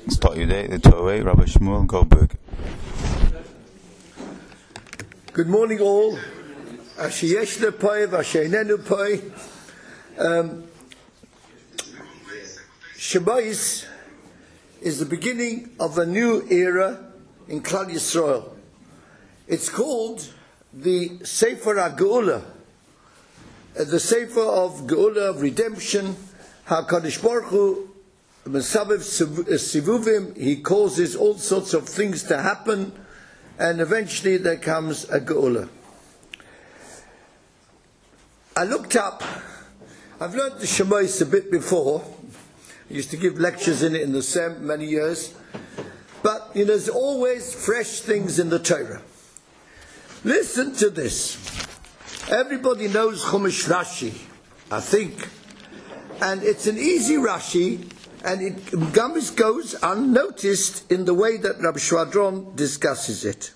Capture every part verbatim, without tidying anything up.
Start you there, the Torah, Rabbi Shmuel Goldberg. Good morning, all. Asher yeshna poi v'asher einenu poi. Shabbos is the beginning of a new era in Klal Yisrael. It's called the Sefer HaGeula, the Sefer of Geula, of redemption. HaKadosh Baruch Hu, Mesabev Sivuvim, he causes all sorts of things to happen, and eventually there comes a Geula. I looked up, I've learned the Shemos a bit before. I used to give lectures in it in the Sem many years. But you know, there's always fresh things in the Torah. Listen to this. Everybody knows Chumash Rashi, I think. And it's an easy Rashi, and it Gamis goes unnoticed in the way that Rabbi Shvadron discusses it.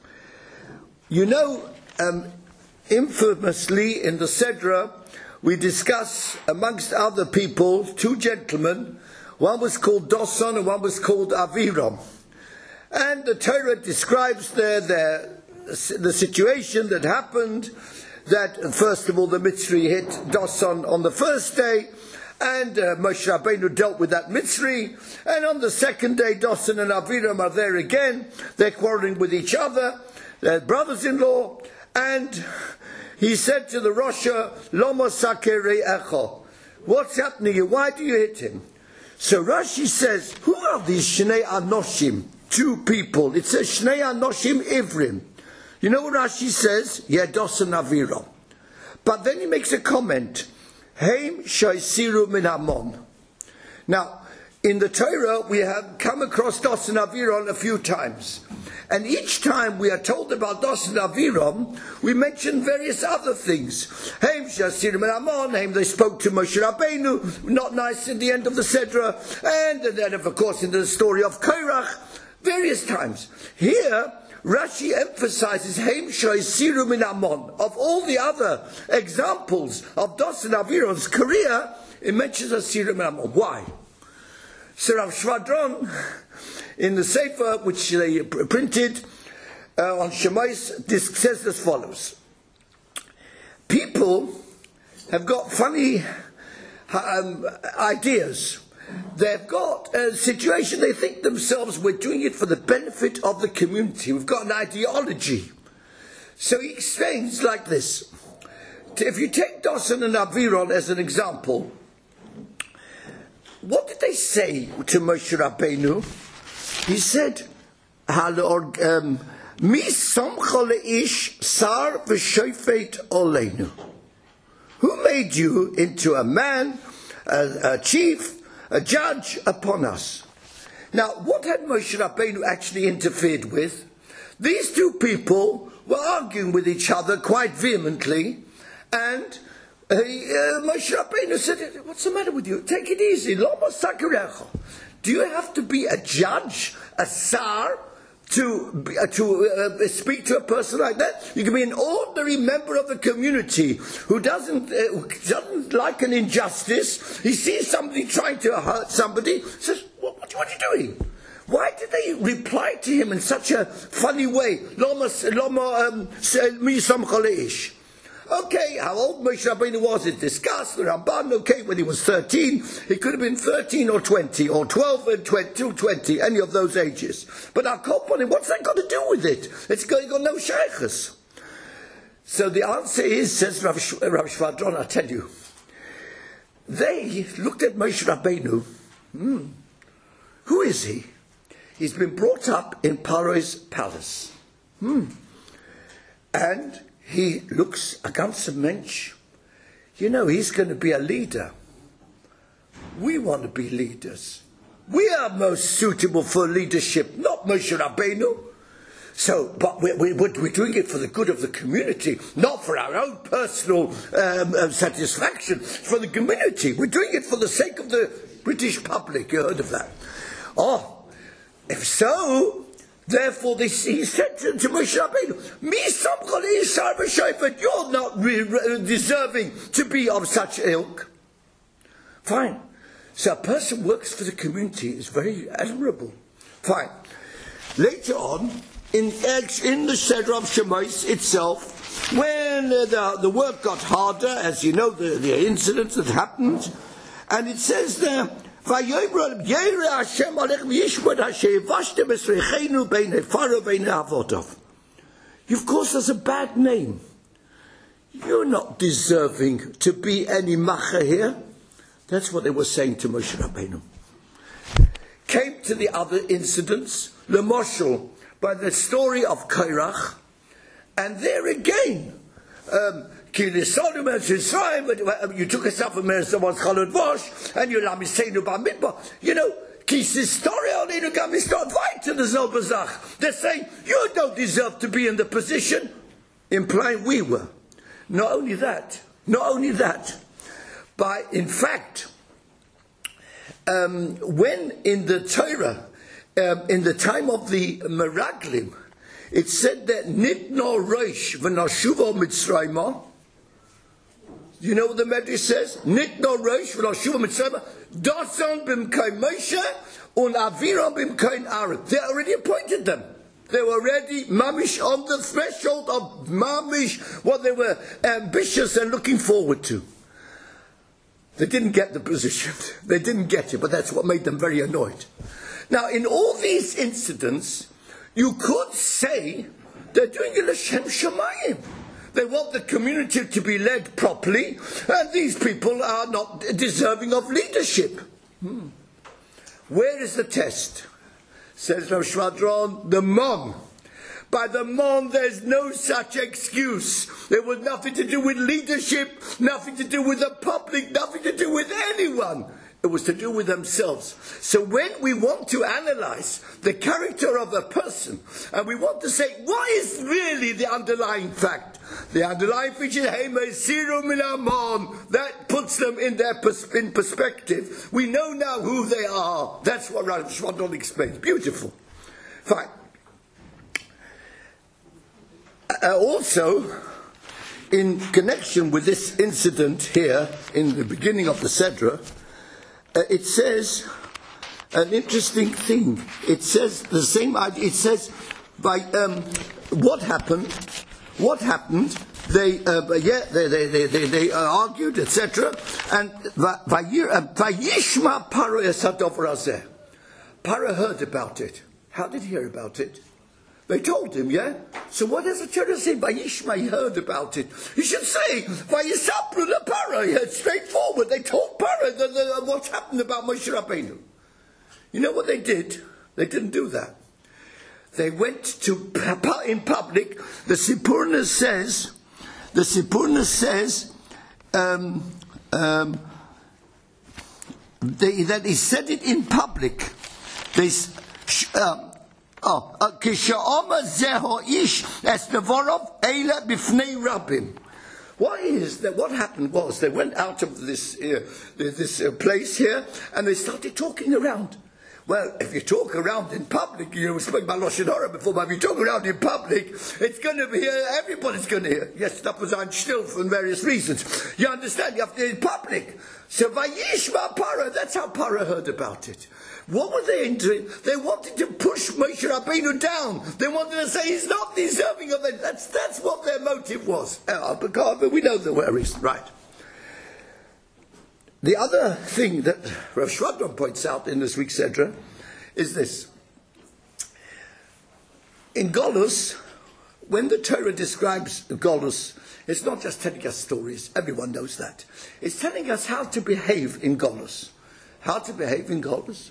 You know, um, infamously in the Sedra, we discuss, amongst other people, two gentlemen. One was called Doson and one was called Aviram. And the Torah describes there the, the situation that happened, that first of all the Mitzri hit Doson on the first day, and uh, Moshe Rabbeinu dealt with that Mitzri, and on the second day Doson and Aviram are there again. They're quarreling with each other, they're brothers-in-law, and he said to the Rosha, Lomo sakere echo, what's happening here? Why do you hit him? So Rashi says, who are these Shnei Anoshim? Two people. It says Shnei Anoshim Ivrim. You know what Rashi says? Yedos and Aviram. But then he makes a comment. Heim shaisiru min hamon. Now, in the Torah, we have come across Dos and Aviram a few times. And each time we are told about Dos and Aviram, we mention various other things. Heim shaisiru min hamon. Heim, they spoke to Moshe Rabbeinu. Not nice in the end of the Sedra. And then, of course, in the story of Korach. Various times. Here, Rashi emphasizes Heim shaisiru min hamon. Of all the other examples of Dos and Aviram's career, it mentions Asiru min hamon. Why? So Rav Shvadron, in the Sefer which they printed uh, on Shemos, says as follows. People have got funny um, ideas. They've got a situation, they think themselves, we're doing it for the benefit of the community. We've got an ideology. So he explains like this. If you take Doson and Aviram as an example, what did they say to Moshe Rabbeinu? He said, Mi somcha leish sar v'shofet oleinu. Who made you into a man, a, a chief, a judge upon us? Now, what had Moshe Rabbeinu actually interfered with? These two people were arguing with each other quite vehemently, and uh, Moshe Rabbeinu said, what's the matter with you? Take it easy. Lomo sakirecha. Do you have to be a judge, a sar, to uh, to uh, speak to a person like that? You can be an ordinary member of the community who doesn't uh, who doesn't like an injustice. He sees somebody trying to hurt somebody, says, what, what, what are you doing? Why did they reply to him in such a funny way? Loma, loma, um, mi samcha leish. Okay, how old Moshe Rabbeinu was, it discussed, the Ramban, okay, when he was thirteen, he could have been thirteen or twenty, or twelve and twenty, twenty, any of those ages. But our cop on him, what's that got to do with it? It's got, got no shaykhs. So the answer is, says Rav, Sh- Rav Shvadron, I'll tell you, they looked at Moshe Rabbeinu, hmm, who is he? He's been brought up in Paro's palace. Hmm. And he looks a ganzer Mensch. You know, he's going to be a leader. We want to be leaders. We are most suitable for leadership, not Moshe Rabbeinu. So, but we're, we're, we're doing it for the good of the community, not for our own personal um, um, satisfaction, for the community. We're doing it for the sake of the British public. You heard of that? Oh, if so, therefore, this, he said to, to Moshe Rabbeinu, "Mi samcha leish sar v'shofet." You're not re- re- deserving to be of such ilk. Fine. So a person who works for the community is very admirable. Fine. Later on, in, in the Seder of Shemais itself, when uh, the, the work got harder, as you know, the, the incidents that happened, and it says there, of course, that's a bad name. You're not deserving to be any macha here. That's what they were saying to Moshe Rabbeinu. Came to the other incidents, the Moshel, by the story of Kairach, and there again, um, you took us up from someone's chalot vosh, and you let me say no bar midbar. You know, they're saying you don't deserve to be in the position, implying we were. Not only that, not only that, but in fact, um, when in the Torah, um, in the time of the Meraglim, it said that Nitno Rosh v'Nashuvo Mitzrayma. You know what the Medrash says? Nitno Rosh v'Nashuvo Mitzrayma. Dasan b'mkain Moshe und Aviram b'mkain Aaron. They already appointed them. They were already mamish on the threshold of mamish, what they were ambitious and looking forward to. They didn't get the position. They didn't get it, but that's what made them very annoyed. Now, in all these incidents, you could say they're doing it L'Shem Shamayim. They want the community to be led properly, and these people are not deserving of leadership. Hmm. Where is the test? Says Rav Shvadron, the Mon. By the Mon, there's no such excuse. There was nothing to do with leadership, nothing to do with the public, nothing to do with anyone. It was to do with themselves. So when we want to analyze the character of a person, and we want to say, what is really the underlying fact? The underlying feature, that puts them in their pers- in perspective. We know now who they are. That's what Rav Shvadron explains. Beautiful. Fine. Uh, also, in connection with this incident here, in the beginning of the Sedra, uh, it says an interesting thing. It says the same idea. It says, by um, what happened, what happened, they, uh, yeah, they, they, they, they, they argued, et cetera. And Vayishma Paro Esadov Razeh. Paro heard about it. How did he hear about it? They told him, yeah? So what does the Torah say? Vayishma, he heard about it. He should say, Vayisapru the Paro. It's straightforward. They told Paro the, the, what's happened about Moshe Rabbeinu. You know what they did? They didn't do that. They went to, in public, the Sipurna says, the Sipurna says, um, um, they, that he said it in public. They, um, oh, why is that? What happened was they went out of this uh, this uh, place here and they started talking around. Well, if you talk around in public, you were speaking about Lashon Hara before, but if you talk around in public, it's going to be here, everybody's going to hear. Yes, that was on still for various reasons. You understand? You have to hear in public. So Vayishma Paro, that's how Paro heard about it. What were they into? They wanted to push Moshe Rabbeinu down. They wanted to say he's not deserving of it. That's, that's what their motive was. Uh, but we know the worries. Right. The other thing that Rav Shvadron points out in this week's Sedra is this. In Golus, when the Torah describes Golus, it's not just telling us stories. Everyone knows that. It's telling us how to behave in Golus. How to behave in Golus.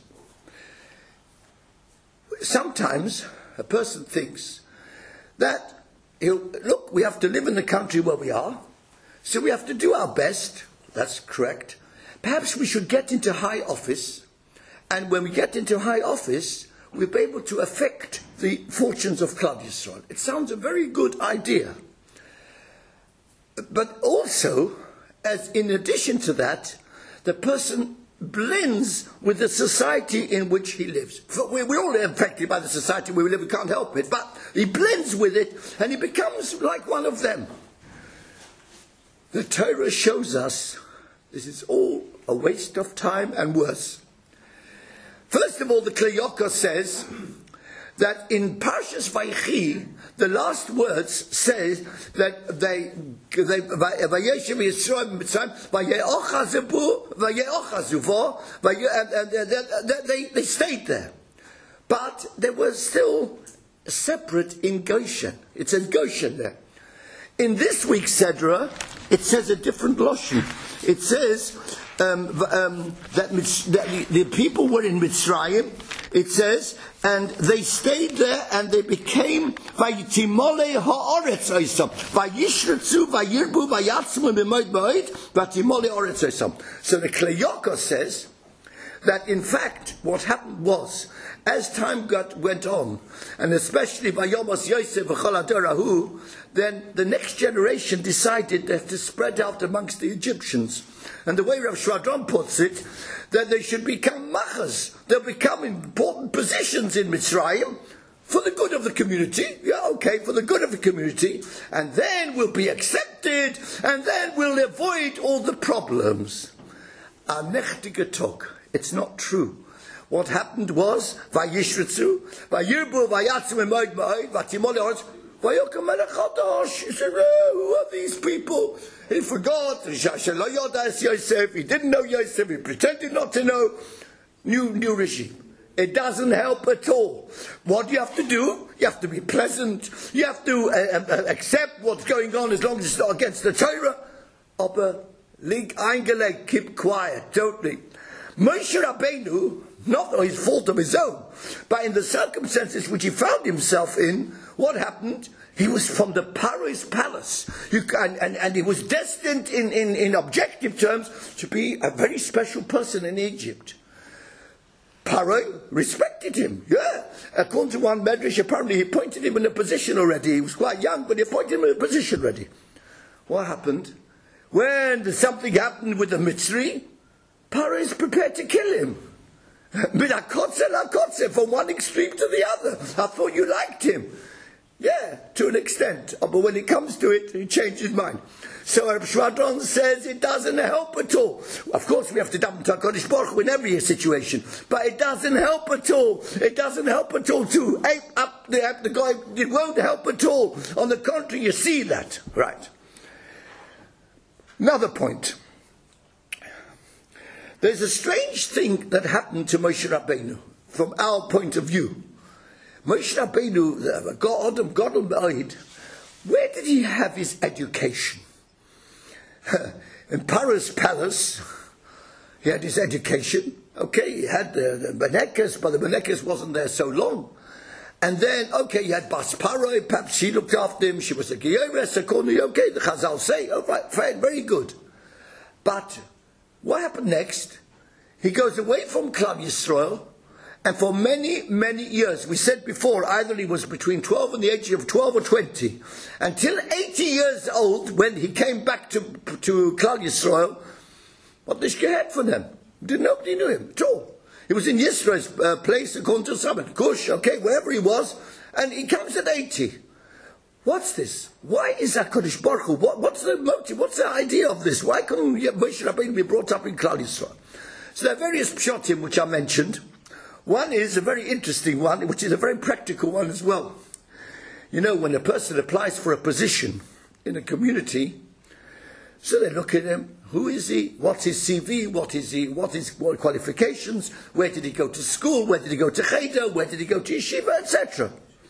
Sometimes a person thinks that, he'll, look, we have to live in the country where we are, so we have to do our best. That's correct. Perhaps we should get into high office, and when we get into high office, we'll be able to affect the fortunes of Klal Yisrael. It sounds a very good idea. But also, as in addition to that, the person blends with the society in which he lives. We're all affected by the society where we live, we can't help it, but he blends with it, and he becomes like one of them. The Torah shows us, this is all a waste of time, and worse. First of all, the Kli Yakar says that in Parshas Vayechi, the last words says that they they Vayeshev Yisrael Mitzrayim Vayeochazu Vayeochazu they they stayed there, but they were still separate in Goshen. It says Goshen there. In this week's Sedra, it says a different lashon. It says um, um, that, that the, the people were in Mitzrayim. It says, and they stayed there, and they became Vayitimole ha'oretz oisam, Vayishretzu, Vayirbu, Vayatzmu b'moed moed, Vayitimole ha'oretz oisam. So the Kli Yakar says that in fact what happened was, as time got went on, and especially by Yomos Yosef v'chol adorahu, then the next generation decided that to spread out amongst the Egyptians. And the way Rav Shvadron puts it, that they should become machas. They'll become important positions in Mitzrayim for the good of the community. Yeah, okay, for the good of the community. And then we'll be accepted, and then we'll avoid all the problems. Anechtige talk. It's not true. What happened was, Vayishretzu, Vayirbu, Vayatzim, Moed Moed, Vatimole Oretz, Vayokam Melech Chadash. He said, oh, who are these people? He forgot. Shelo Yodas Yosef. He didn't know Yosef. He pretended not to know. New, new regime. It doesn't help at all. What do you have to do? You have to be pleasant. You have to uh, uh, accept what's going on as long as it's not against the Torah. Aber lig eingelegt, keep quiet, totally. Moshe Rabbeinu, not his fault of his own, but in the circumstances which he found himself in, what happened? He was from the Paro's palace, you, and, and, and he was destined in, in, in objective terms to be a very special person in Egypt. Paro respected him, yeah. According to one medrash, apparently he appointed him in a position already. He was quite young, but he appointed him in a position already. What happened? When something happened with the Mitzri, Paro is prepared to kill him. From one extreme to the other. I thought you liked him. Yeah, to an extent. But when it comes to it, he changed his mind. So Reb Shvadron says it doesn't help at all. Of course, we have to daven to HaKadosh Baruch Hu in every situation. But it doesn't help at all. It doesn't help at all to ape up the, the guy. It won't help at all. On the contrary, you see that. Right. Another point. There's a strange thing that happened to Moshe Rabbeinu, from our point of view. Moshe Rabbeinu, God, God Almighty, where did he have his education? In Paro's palace, he had his education. Okay, he had the, the Benekes, but the Benekes wasn't there so long. And then, okay, he had Bas Paro, perhaps she looked after him, she was a Geyores, according to, okay, the Chazal say, oh, right, fine, very good. But what happened next? He goes away from Klal Yisrael, and for many, many years, we said before, either he was between twelve and the age of twelve or twenty, until eighty years old, when he came back to, to Klal Yisrael, what did he had for them? Nobody knew him at all. He was in Yisro's uh, place, according to Sabbath, Kush, okay, wherever he was, and he comes at eighty. What's this? Why is HaKadosh Baruch Hu? What, what's the motive? What's the idea of this? Why couldn't Moshe Rabbeinu be brought up in Klal Yisrael? So there are various pshatim which I mentioned. One is a very interesting one, which is a very practical one as well. You know, when a person applies for a position in a community, so they look at him, who is he, what's his C V, what is he, what is what qualifications, where did he go to school, where did he go to cheder, where did he go to yeshiva, et cetera.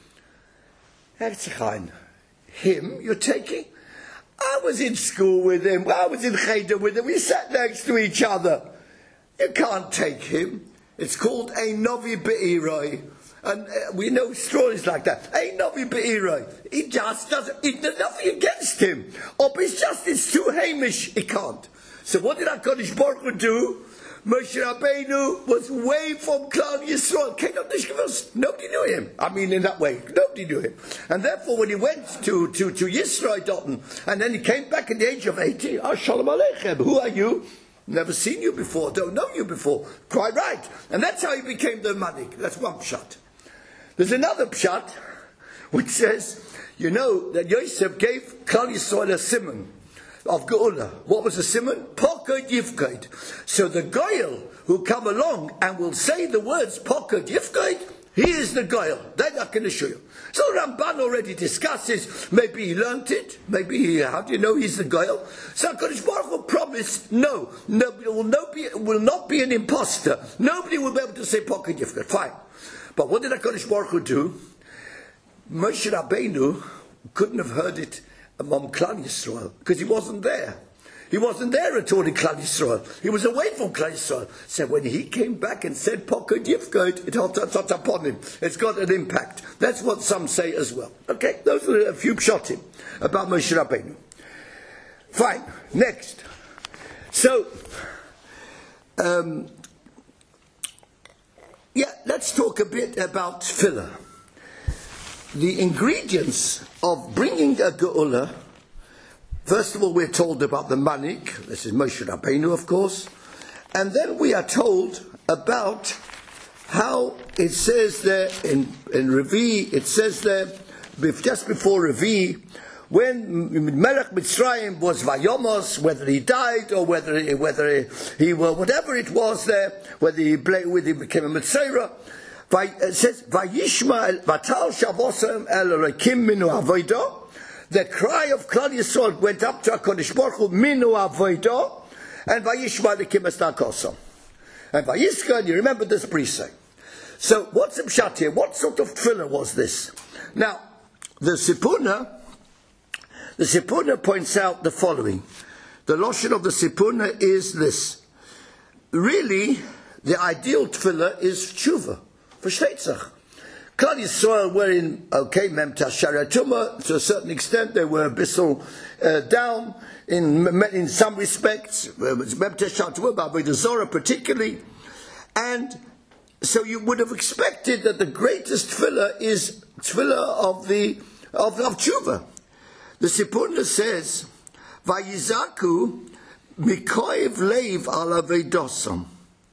Herzchain, him you're taking? I was in school with him, I was in cheder with him, we sat next to each other. You can't take him. It's called a Novi Be'iroi. And uh, we know stories like that. A Novi Be'iroi. He just doesn't, he, there's nothing against him. Or it's just, it's too Hamish. He can't. So what did HaKadosh Baruch Hu do? Moshe Rabbeinu was way from Klal Yisrael. Nobody knew him. I mean, in that way, nobody knew him. And therefore, when he went to, to, to Yisrael, and then he came back at the age of eighty, ah, Shalom Aleichem, who are you? Never seen you before, don't know you before. Quite right. And that's how he became the manik. That's one pshat. There's another pshat which says, you know, that Yosef gave Klal Yisrael a simon. of Geula. What was the simon? Pokod Yifkod. So the Goyal who come along and will say the words Pokod Yifkod, he is the Goyal. They're not going to show you. So Ramban already discusses, maybe he learnt it, maybe he, how do you know he's the Goyal? So HaKadosh Baruch Hu promised, no, nobody will, no be, will not be an imposter. Nobody will be able to say Pokod Yifkod. Fine. But what did HaKadosh Baruch Hu do? Moshe Rabbeinu couldn't have heard it among Klal Yisrael, because he wasn't there. He wasn't there at all in Klal Yisrael. He was away from Klal Yisrael. So when he came back and said Pokod Yifkod, it hot upon him. It's got an impact. That's what some say as well. Okay, those are a few pshatim about Moshe Rabbeinu. Fine, next. So, um, yeah, let's talk a bit about tefillah. The ingredients of bringing a geula, first of all we're told about the manik, this is Moshe Rabbeinu of course, and then we are told about how it says there in, in Revi, it says there, just before Revi, when Melech Mitzrayim was Vayomos, whether he died or whether he, whether he, he well, whatever it was there, whether he, whether he became a Mitzrayim, it says, Vayishma Vatal Shavosam El Elokim Minu Avodah. The cry of Klal Yisrael went up to HaKadosh Baruch Hu Minu Avodah, and Vayishma Elokim Estakosam. And Vayiska, and you remember this precept. So what's the pshat here? What sort of tefillah was this? Now, the Sipuna, the Sipuna points out the following. The lotion of the Sipuna is this. Really, the ideal tefillah is tshuva. Versteht Klal Yisrael were in, okay, Mem Tashara Tumah, to a certain extent they were a bissel uh, down in in some respects, Mem Tashara Tumah, Avodah Zorah particularly, and so you would have expected that the greatest tefillah is tefillah of the of, of tshuva. The Sipurna says, Vayizaku mikoiv leiv ala veidosam.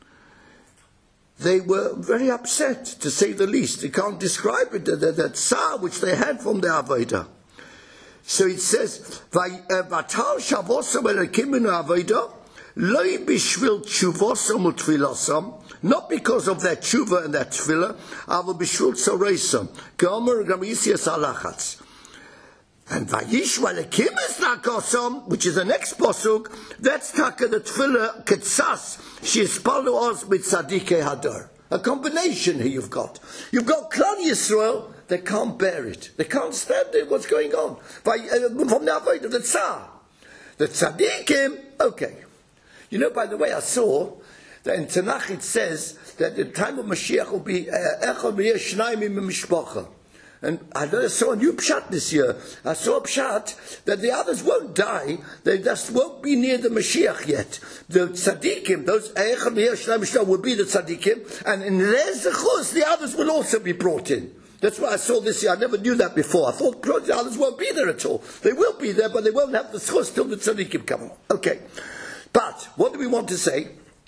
They were very upset, to say the least. You can't describe it, that, that tsar which they had from the Avodah. So it says, Vatal shavosam elekim minu Avodah, loi bishvil tshuvosam utfilosam, not because of their tshuva and their tefillah, avol bishvil tzoreisam, ke'omer gamisias alachatz. And Vayishma Elekim Estakosam, which is the next posuk, that's taka the tefillah ketzas sheispalu os mitzadikei hadar. A combination here you've got. You've got Klal Yisrael, they can't bear it. They can't stand it, what's going on. From the Avodah of the Tzar. The tzadikim, okay. You know, by the way, I saw that in Tanakh it says that the time of Mashiach will be Echad B'yeh Shnayim Im Mishpacha. And I saw a new pshat this year. I saw a pshat that the others won't die. They just won't be near the Mashiach yet. The tzaddikim, those Eichel B'yeh Shnayim Mishpacha will be the tzaddikim, and in their zechus the others will also be brought in. That's what I saw this year. I never knew that before. I thought the others won't be there at all. They will be there, but they won't have the zechus till the tzaddikim come along. Okay. But what do we want to say?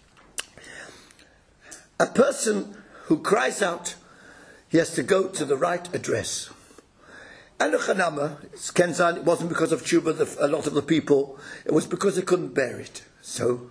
A person who cries out, he has to go to the right address. And the Chanama, it wasn't because of tshuva, the, a lot of the people, it was because they couldn't bear it. So,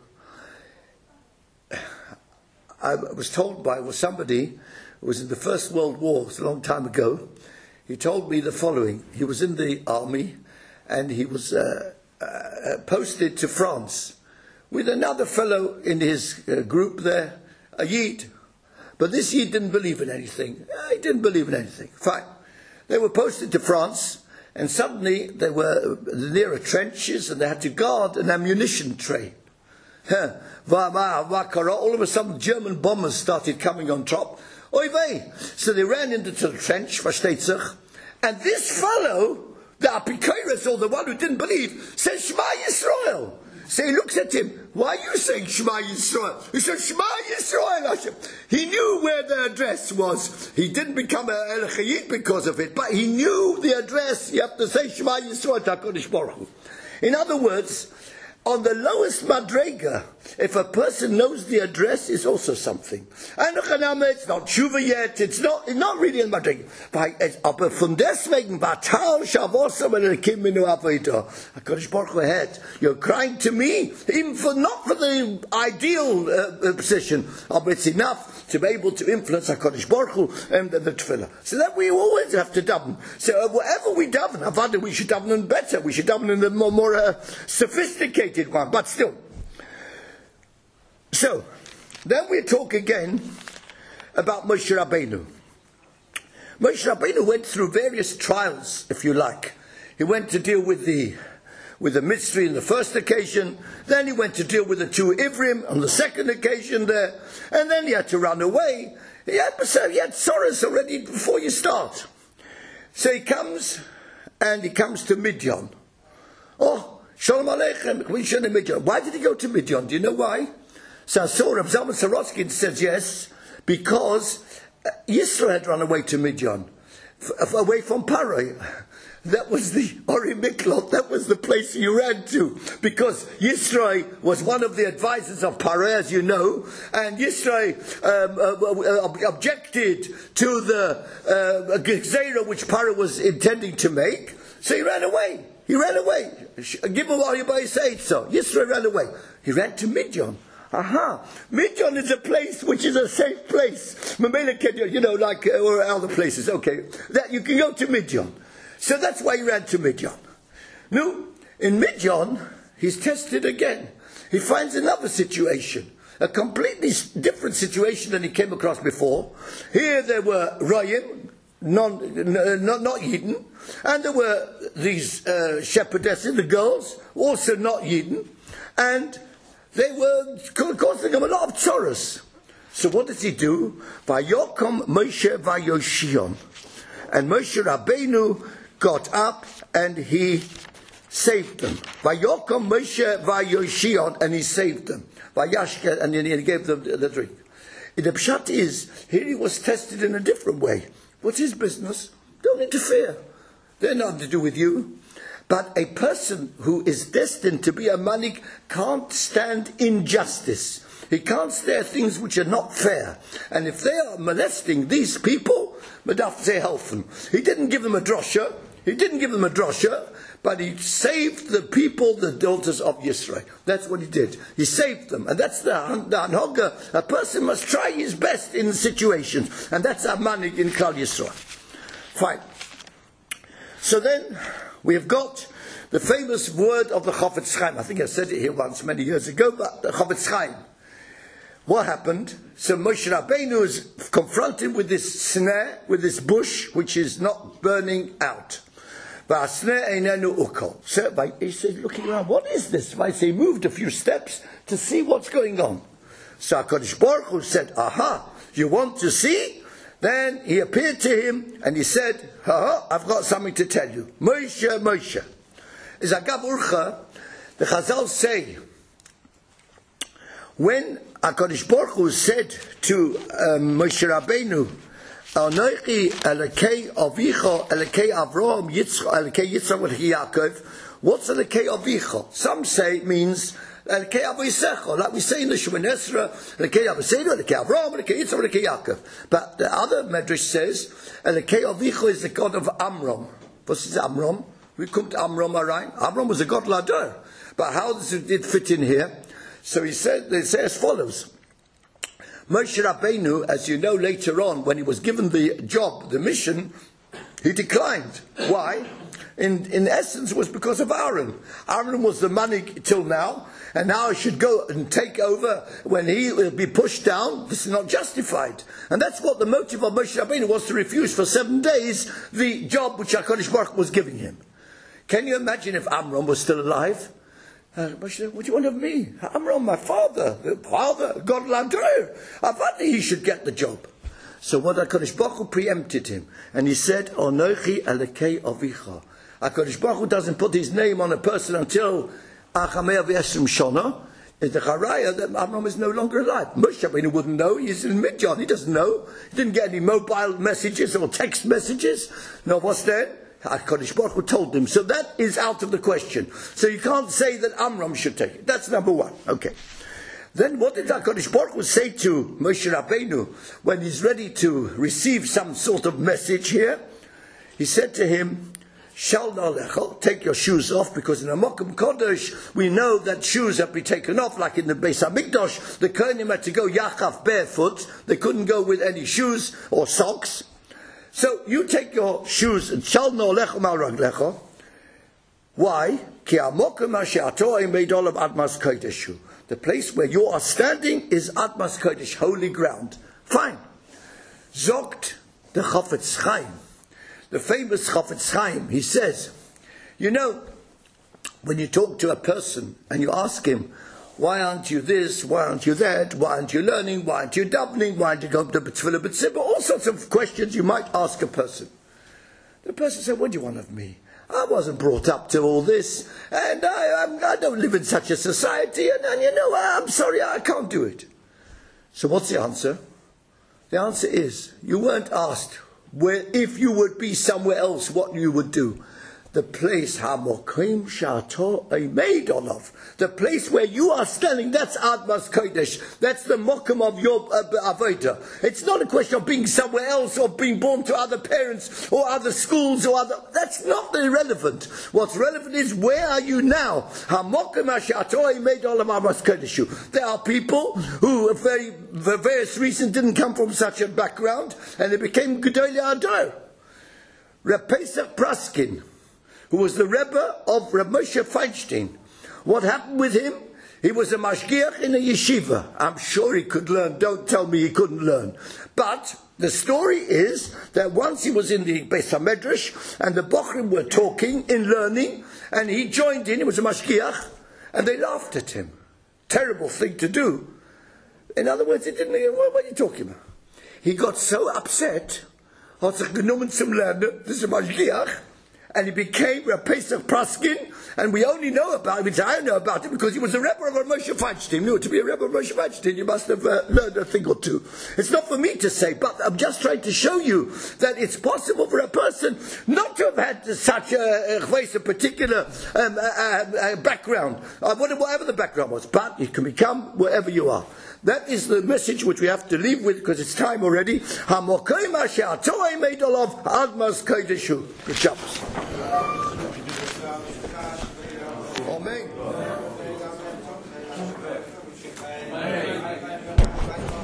I was told by was somebody who was in the First World War, it's a long time ago, he told me the following. He was in the army, and he was uh, uh, posted to France with another fellow in his uh, group there, a Yid. But this Yid didn't believe in anything. He didn't believe in anything. Fine. They were posted to France, and suddenly they were near trenches, and they had to guard an ammunition train. All of a sudden, German bombers started coming on top. Oy vey! So they ran into the trench, versteht sich, and this fellow, the Apikoros, or the one who didn't believe, says, Shema Yisrael. So he looks at him, why are you saying Shema Yisrael? He said, Shema Yisrael. He knew where the address was. He didn't become a El Chayit because of it, but he knew the address. You have to say Shema Yisrael, HaKadosh Baruch Hu. In other words, on the lowest madrega, if a person knows the address, is also something. And it's not tshuva yet, it's not, it's not really in madrega. Aber von deswegen, Batal Shavosa Melekim Minu Avodah. HaKadosh Baruch Hu had, you're crying to me, even for not for the ideal uh, position, but it's enough to be able to influence HaKadosh Baruch Hu and the, the tefillah. So that we always have to daven. So uh, whatever we daven, Avada, we should daven in better, we should daven in the more, more uh, sophisticated one, but still. So, then we talk again about Moshe Rabbeinu. Moshe Rabbeinu went through various trials, if you like. He went to deal with the with the mystery on the first occasion, then he went to deal with the two Ivrim on the second occasion there, and then he had to run away. He had, so he had sorrows already before you start. So he comes, and he comes to Midian. Oh, Shalom Aleichem, we should have Midian. Why did he go to Midian? Do you know why? So I saw Rav Zalman Sorotsky says yes, because Yisro had run away to Midian, f- away from Paray. That was the Ori Miklot, that was the place he ran to, because Yisro was one of the advisors of Paray, as you know, and Yisro um, uh, objected to the uh, Gezerah which Paray was intending to make, so he ran away. He ran away. Give him what you say so. Yisro ran away. He ran to Midian. Aha. Midian is a place which is a safe place. You know, like uh, or other places. Okay. That you can go to Midian. So that's why he ran to Midian. Now, in Midian, he's tested again. He finds another situation. A completely different situation than he came across before. Here there were Rayim, Non, n- not, not Yidden, and there were these uh, shepherdesses, the girls, also not Yidden, and they were causing him a lot of tzoros. So what does he do? Vayokom Moshe Vayoshion, and Moshe Rabbeinu got up and he saved them. Vayokom Moshe Vayoshion, and he saved them. Vayashke, and then he gave them the, the drink. The pshat is, here he was tested in a different way. What's his business? Don't interfere. They're nothing to do with you. But a person who is destined to be a manik can't stand injustice. He can't stand things which are not fair. And if they are molesting these people, Madaf say helfen. He didn't give them a drosha. He didn't give them a drosha, but he saved the people, the daughters of Yisrael. That's what he did. He saved them. And that's the, the anhoga. A person must try his best in situations. And that's our manik in Klal Yisrael. Fine. So then, we have got the famous word of the Chofetz Chaim. I think I said it here once many years ago, but the Chofetz Chaim. What happened? So Moshe Rabbeinu is confronted with this snare, with this bush, which is not burning out. So he said, looking around, what is this? So he moved a few steps to see what's going on. So HaKadosh Baruch Hu said, aha, you want to see? Then he appeared to him and he said, ha, I've got something to tell you. Moshe, Moshe. Is Agav Urcha, the Chazal say, when HaKadosh Baruch Hu said to um, Moshe Rabbeinu, Anochi Elokei Avicha, Elokei Avraham, Yitzchak, Elokei Yitzchak, Elokei Yaakov. What's Elokei Avicha? Some say it means Elokei Avisecha, like we say in the Shemoneh Esrei, Elokei Avisecha, Elokei Avraham, Elokei Yitzchak, Elokei Yaakov. But the other Medrash says Elokei Avicha is the God of Amram. What is Amram? We come to Amram, alright? Amram was a God Lador. But how does it fit in here? So he said, they say as follows. Moshe Rabbeinu, as you know later on, when he was given the job, the mission, he declined. Why? In, in essence, it was because of Aaron. Aaron was the manik till now, and now he should go and take over when he will be pushed down. This is not justified. And that's what the motive of Moshe Rabbeinu was, to refuse for seven days the job which HaKadosh Baruch Hu was giving him. Can you imagine if Amram was still alive? Uh, Moshe, what do you want of me? Amram, my father, the father, God Lador. I thought he should get the job. So what HaKadosh Baruch Hu preempted him, and he said, Onochi Elokei Avicha. HaKadosh Baruch Hu doesn't put his name on a person until Achamei V'Esrim Shana. Is the Charaya that Amram is no longer alive. Moshe Rabbeinu wouldn't know. He's in Midian. He doesn't know. He didn't get any mobile messages or text messages. No, what's that? HaKadosh Baruch Hu told him. So that is out of the question. So you can't say that Amram should take it. That's number one. Okay. Then what did HaKadosh Baruch Hu say to Moshe Rabbeinu when he's ready to receive some sort of message here? He said to him, Shal na'alecha, take your shoes off, because in a Mokum Kodesh we know that shoes have to be taken off, like in the Beis HaMikdash, the Kohanim had to go Yachav barefoot, they couldn't go with any shoes or socks. So you take your shoes and Shal na'alecha ma'raglecha. Why? Ki ha'mokum asher ato made all of Admas Kodeshu. The place where you are standing is Admas Kodesh, holy ground. Fine. Zogt the Chafetz Chaim. The famous Chafetz Chaim, he says, you know, when you talk to a person and you ask him, why aren't you this, why aren't you that, why aren't you learning, why aren't you davening, why aren't you going to B'tfilah B'tzibah, all sorts of questions you might ask a person. The person said, what do you want of me? I wasn't brought up to all this, and I, I'm, I don't live in such a society, and, and you know, I'm sorry, I can't do it. So what's the answer? The answer is, you weren't asked where, if you would be somewhere else, what you would do. The place, Hamokim Shato made of. The place where you are standing, that's Admas Kodesh. That's the mokum of your uh, Avodah. It's not a question of being somewhere else or being born to other parents or other schools or other. That's not irrelevant. What's relevant is, where are you now? Hamokim Shato made of Admas Kodesh. There are people who, very, for various reasons, didn't come from such a background, and they became Gedolei Ador. Reb Pesach Praskin, who was the Rebbe of Reb Moshe Feinstein. What happened with him? He was a mashgiach in a yeshiva. I'm sure he could learn. Don't tell me he couldn't learn. But the story is that once he was in the Beis HaMedrash, and the Bochrim were talking in learning, and he joined in. He was a mashgiach, and they laughed at him. Terrible thing to do. In other words, he didn't. What are you talking about? He got so upset. Hat sich genommen zum Lernen. This is a mashgiach. And he became a Pesach Praskin, and we only know about him, which I know about him, because he was a Rebbe of Moshe Feinstein. You know, to be a Rebbe of Moshe Feinstein, you must have uh, learned a thing or two. It's not for me to say, but I'm just trying to show you that it's possible for a person not to have had such a, a, a particular um, uh, uh, background, uh, whatever the background was, but you can become wherever you are. That is the message which we have to leave with, because it's time already. Good Shabbos.